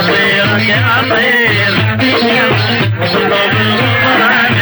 مصيرك يا طير وطلب الغفران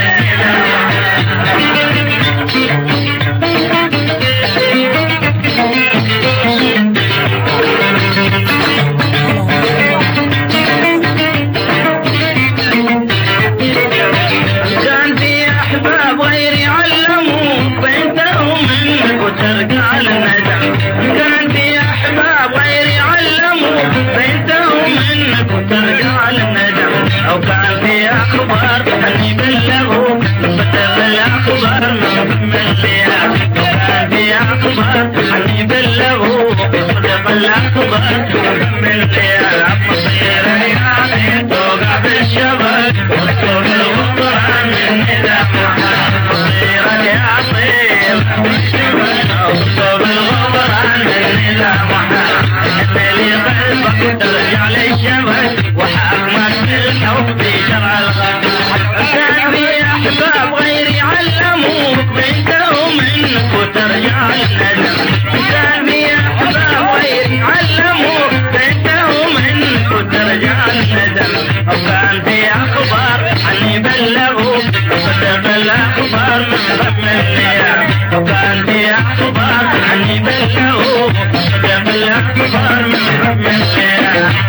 كان في أحباب غيري علموك بنتهم منك وترجع للندم كان في أحباب غيري علموك بنتهم منك وترجع للندم أو كان في أخبار أني بلغوك صدق الأخبار من فيها كان في أخبار أني بلغوك صدق الأخبار من فيها مصيرك يا توقع بالشبك واكتب الغفران من إذا مصيرك يا طير واكتب الغفران من إذا اللي قلبك ترجع للشبك وحكمك بالحب شرع الغد كان في أحباب غيري علموك بنتهم منك وترجع للندم كان في أحباب غيري علموك بنتهم منك وترجع للندم وكان في أخبار عني بلغوك وصدق الأخبار من رب الليل وكان في أخبار عني بلغوك وصدق الأخبار من رب الليل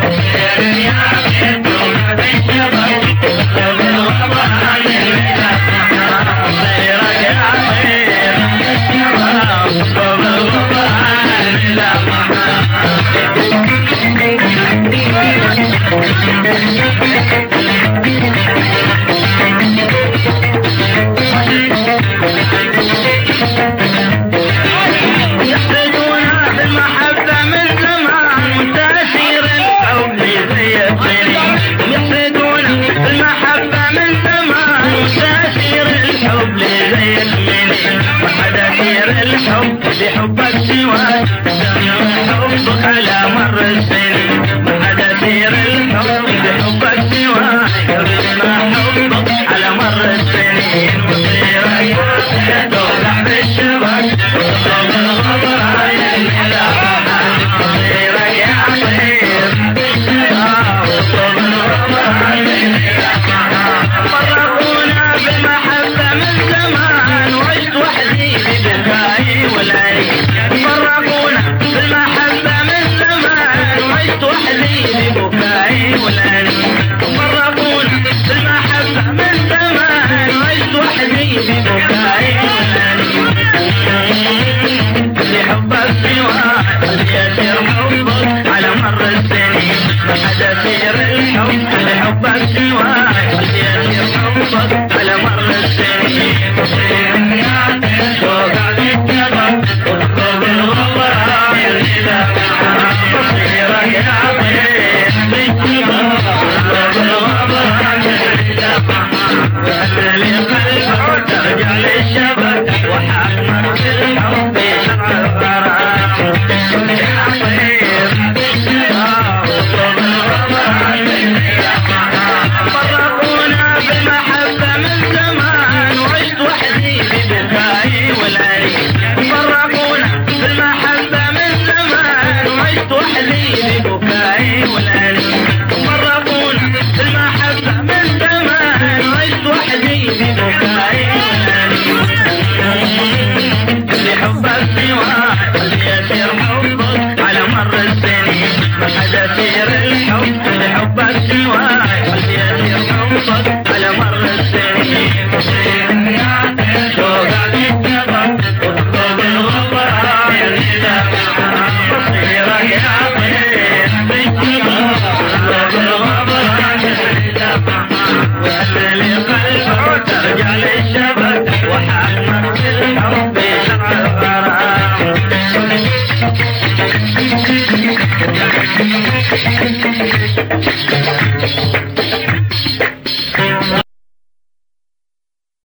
يا بحبك سواك حبك على مر السنين حدثير الحب بحبك سواك حبك على مر السنين مصيرك تولع بالشبك وصوب الغبراء مصيرك يا طير وصوب الغبراء فرقونا بالمحبة من زمان وعشت وحدي ببكائي والعين فرقونا بالمحبة من زمان وعشت وحدي ببكائي والعين فرقونا بالمحبة من زمان وعشت وحدي ببكائي والعين لحبك سواك يسير حبك على مر السنين حدثير الحب لحبك سواك يسير حبك على مر السنين توقع بالجبل واكتب الغفران مصيرك يا طير بالجبل واكتب الغفران اللي قلبك ترجع للشبك وحكمك بالحب شرع الغرام يا طير واكتب الغفران فرقونا بالمحبة من زمان وعشت وحدي ببكائي والعين فرقونا بالمحبة من زمان وعشت وحدي ببكائي والعين فرقونا بالمحبة من زمان وعشت وحدي ببكائي والعين لحبك سواك يسير حبك على مر السنين حدثير الحب لحبك سواك يسير حبك على مر السنين توقع بالجبل واكتب الغفران مصيرك يا طير بالجبل واكتب الغفران واللي قلبك ترجع للشبك وحكمك بالحب شرع الغرام